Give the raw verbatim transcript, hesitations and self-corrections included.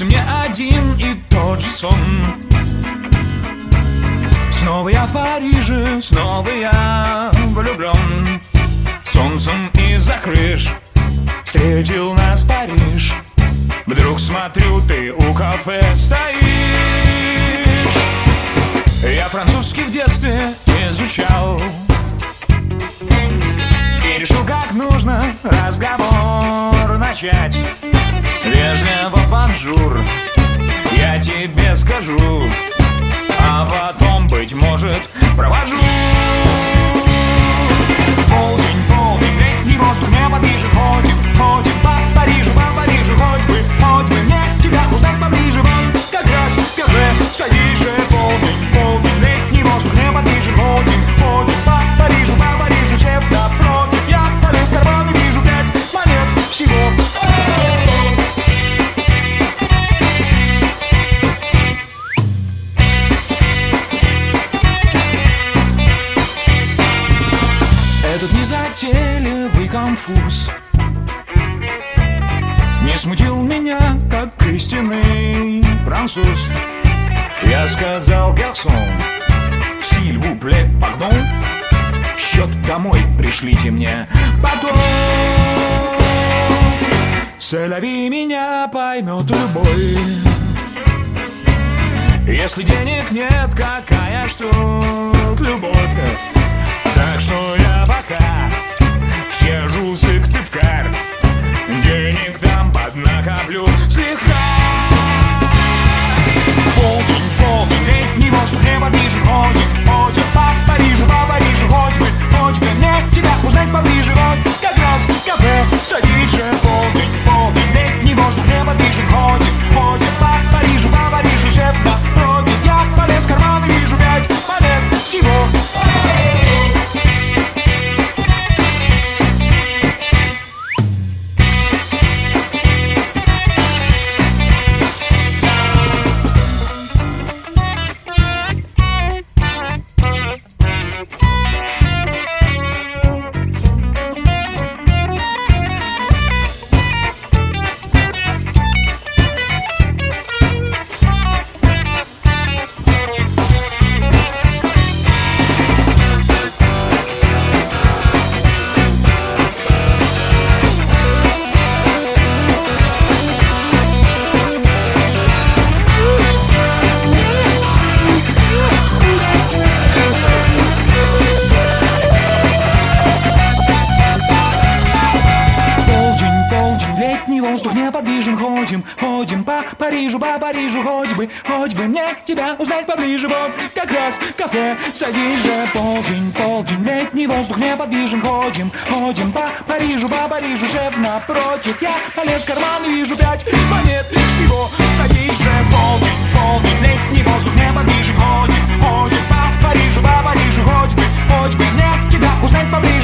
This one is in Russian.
снится мне один и тот же сон. Снова я в Париже, снова я влюблен. Солнцем из-за крыш встретил нас Париж. Вдруг смотрю, ты у кафе стоишь. Я французский в детстве изучал и решил, как нужно разговор начать. Вежливо бонжур я тебе скажу, а потом, быть может, провожу. Полдень, полдень, летний воздух небо ближе. Ходим, ходим по Парижу, по Парижу. Хоть бы, хоть бы мне тебя узнать поближе. Вот как раз в кафе садись же. Полдень, полдень, летний воздух небо ближе. Ходим, ходим по Парижу, по Парижу. Сев напротив, я полез в карман и вижу пять монет всего. Этот незатейливый конфуз не смутил меня, как истинный француз. Я сказал: гарсон, s'il vous plaît, pardon. Счет домой пришлите мне потом. Солови меня, поймет любой. Если денег нет, какая ж тут любовь. Так что я пока съезжу сыктывкар, денег там поднакоплю слегка. Полдень, полдень, летний воздух небо ближе. Ходим, ходим по Парижу, по Парижу. Хоть бы, хоть бы мне тебя узнать поближе. Вот как раз в кафе садись же. Полдень, полдень, летний воздух небо ближе. Ходим, ходим по Парижу, по Парижу. Сев напротив, я полез в карман и вижу пять монет всего. Воздух неподвижен, ходим, ходим по Парижу, по Парижу. Хоть бы, хоть бы мне тебя узнать поближе. Вот как раз в кафе садись же. Полдень, полдень, летний воздух неподвижен. Ходим, ходим по Парижу, по Парижу. Сев напротив, я полез в карман и вижу пять монет всего. Садись же. Полдень, полдень, летний воздух неподвижен. Ходим, ходим по Парижу, по Парижу. Хоть бы, хоть бы мне тебя узнать поближе.